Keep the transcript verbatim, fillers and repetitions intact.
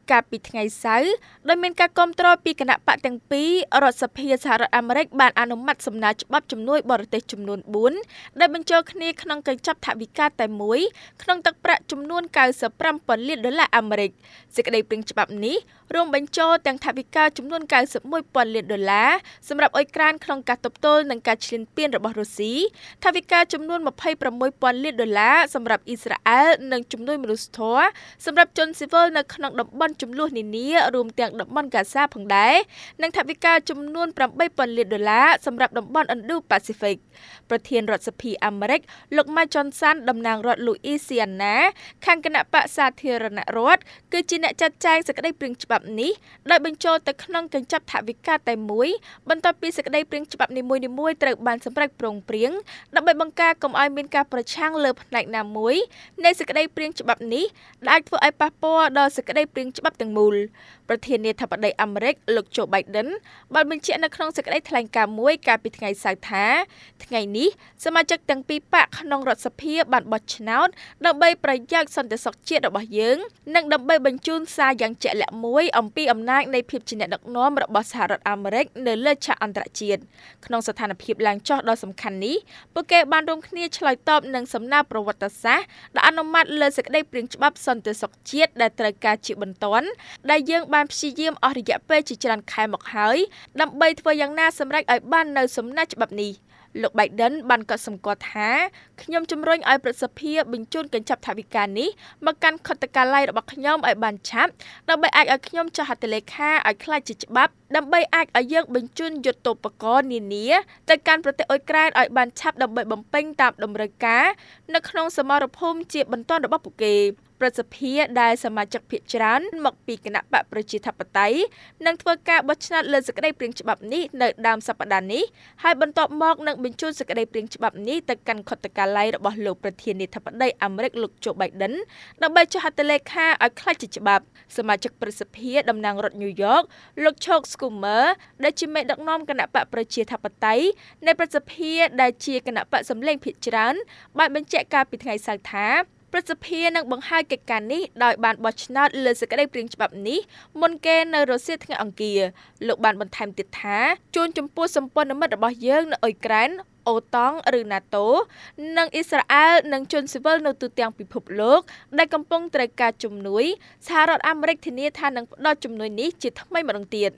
ការពីថ្ងៃសៅរ៍ដោយមានការគាំទ្រពីគណៈបកទាំងពីររដ្ឋសភាសហរដ្ឋអាមេរិកបានអនុម័តសំណើច្បាប់ជំនួយបរទេសចំនួនបួនដែលបញ្ចូលគ្នាក្នុងកញ្ចប់ថវិកាតែមួយក្នុងទឹកប្រាក់ចំនួនកៅសិបប្រាំពាន់លានដុល្លារអាមេរិកសេចក្តីព្រាងច្បាប់នេះរួមបញ្ចូលទាំងថវិកាចំនួនកៅសិបមួយពាន់លានដុល្លារសម្រាប់អ៊ុយក្រែនក្នុងការទប់ទល់នឹងការឈ្លានពានរបស់រុស្ស៊ីថវិកាចំនួនម្ភៃប្រាំមួយពាន់លានដុល្លារសម្រាប់អ៊ីស្រាអែលនិងជំនួយមនុស្សធម៌សម្រាប់ជនស៊ីវិលនៅក្នុងតំបន់ចំនួននានារួមទាំងតំបន់កាហ្សាផងដែរនិងថវិកាចំនួនប្រាំបីពាន់លានដុល្លារសម្រាប់តំបន់ Indo-Pacific ប្រធានរដ្ឋសភាអាមេរិកលោក Mike Johnson តំណាងរដ្ឋ Louisiana ខាងគណៈបក្សសាធារណរដ្ឋគឺជាអ្នកចាត់ចែងសេចក្តីព្រាងច្បាប់នេះដោយបញ្ចូលទៅក្នុងកញ្ចប់ថវិកាតែមួយបន្ទាប់ពីសេចក្តីព្រាងច្បាប់នីមួយៗត្រូវបានសម្រេចព្រមព្រៀងដើម្បីបង្ការកុំឲ្យមានការប្រឆាំងលើផ្នែកណាមួយនៃសេចក្តីព្រាងច្បាប់នេះដែលអាចធ្វើឲ្យប៉ះពាល់ដល់សេចក្តីព្រាងច្បាប់ទាំងមូលប្រធានាធិបតីអាមេរិកលោក Joe Biden បានបញ្ជាក់នៅក្នុងសេចក្តីថ្លែងការណ៍មួយកាលពីថ្ងៃសៅរ៍ថាថ្ងៃនេះសមាជិកទាំងពីរបកក្នុងរដ្ឋសភាបានបោះឆ្នោតដើម្បីប្រយោជន៍សន្តិសុខជាតិរបស់យើងនិងដើម្បីបញ្ជូនសារយ៉ាងជាក់លាក់មួយអំពីអំណាចនៃភាពជាអ្នកដឹកនាំរបស់សហរដ្ឋអាមេរិកនៅលើឆាកអន្តរជាតិក្នុងស្ថានភាពឡើងចុះដ៏សំខាន់នេះពួកគេបានរួមគ្នាឆ្លើយតបនឹងសំណើប្រវត្តិសាស្ត្រដែលអនុម័តលើសេចក្តីព្រាងច្បាប់សន្តិសុខជាតិដែលត្រូវការជាបន្ទាន់ដែលយើងបានព្យាយាមអស់រយៈពេលជាច្រើនខែមកហើយដើម្បីធ្វើយ៉ាងណាសម្រេចឲ្យបាននៅសំណើច្បាប់នេះលោក Biden បានកត់សម្គាល់ថាខ្ញុំជំរុញឲ្យប្រសិទ្ធភាពបញ្ជូនកញ្ចប់ថវិកានេះមកកាន់ខុទ្ទកាល័យរបស់ខ្ញុំឲ្យបានឆាប់ដើម្បីអាចឲ្យខ្ញុំចុះហត្ថលេខាឲ្យក្លាយជាច្បាប់ដើម្បីអាចឲ្យយើងបញ្ជូនយុទ្ធោបករណ៍នានាទៅកាន់ប្រទេសអ៊ុយក្រែនឲ្យបានឆាប់ដើម្បីបំពេញតាមតម្រូវការនៅក្នុងសមរភូមិជាបន្ទាន់របស់ពួកគេប្រសិទ្ធភាពដែលសមាជិកភាគច្រើនមកពីគណៈបកប្រជាធិបតេយ្យនឹងធ្វើការបោះឆ្នោតលើសេចក្តីព្រាងច្បាប់នេះនៅដើមសប្តាហ៍នេះហើយបន្ទាប់មកនឹងបញ្ជូនសេចក្តីព្រាងច្បាប់នេះទៅកាន់ខុទ្ទកាល័យរបស់លោកប្រធានាធិបតីអាមេរិកលោក Joe Biden ដើម្បីចុះហត្ថលេខាឲ្យក្លាយជាច្បាប់សមាជិកប្រសិទ្ធភាពតំណាងរដ្ឋ New York លោក Chuck Schumer ដែលជាមេដឹកនាំគណៈបកប្រជាធិបតេយ្យនៃប្រសិទ្ធភាពដែលជាគណៈបកសម្លេងភាគច្រើនបានបញ្ជាក់កាលពីថ្ងៃសៅរ៍ថាប្រសិទ្ធភាពនឹងបង្ហាញកិច្ចការនេះដោយបានបោះឆ្នោតលើសេចក្តីព្រាងច្បាប់នេះមុនគេនៅរសៀលថ្ងៃអង្គារលោកបានបន្ថែមទៀតថាជួនចំពោះសម្ព័ន្ធមិត្តរបស់យើងនៅអ៊ុយក្រែនអូតង់ឬ NATO និងអ៊ីស្រាអែលនិងជនស៊ីវិលនៅទូទាំងពិភពលោកដែលកំពុងត្រូវការជំនួយសហរដ្ឋអាមេរិកធានាថានឹងផ្តល់ជំនួយនេះជាថ្មីម្ដងទៀត